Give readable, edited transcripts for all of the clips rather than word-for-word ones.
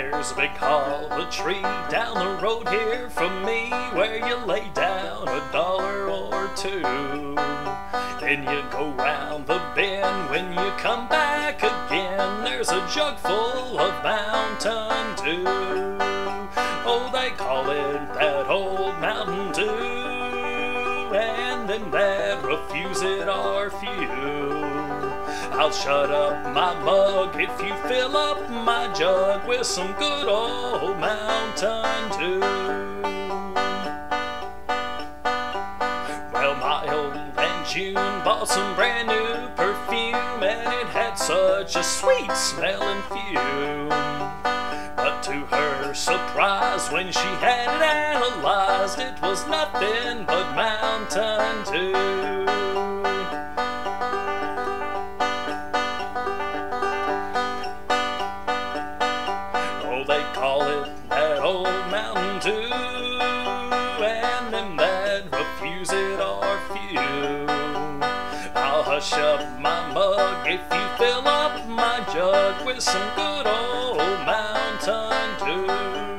There's a big hollow tree down the road here from me, where you lay down $1 or two. Then you go round the bend, when you come back again, there's a jug full of Mountain Dew. Oh, they call it that old Mountain Dew, and them that refuse it are few. I'll shut up my mug if you fill up my jug with some good old Mountain Dew. Well, my old Aunt June bought some brand new perfume, and it had such a sweet smelling fume. But to her surprise, when she had it analyzed, it was nothing but Mountain Dew. They call it that old Mountain Dew, and them that refuse it are few. I'll hush up my mug if you fill up my jug with some good old Mountain Dew.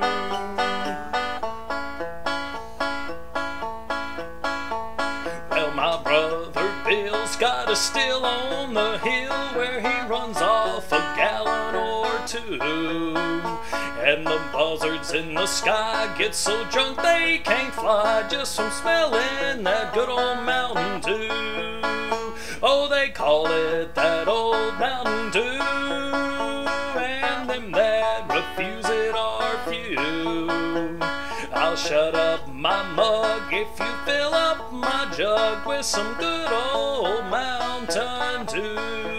Well, my brother Bill's got a still on the hill where he runs off a gallon or two. And the buzzards in the sky get so drunk they can't fly just from smelling that good old Mountain Dew. Oh, they call it that old Mountain Dew, and them that refuse it are few. I'll shut up my mug if you fill up my jug with some good old Mountain Dew.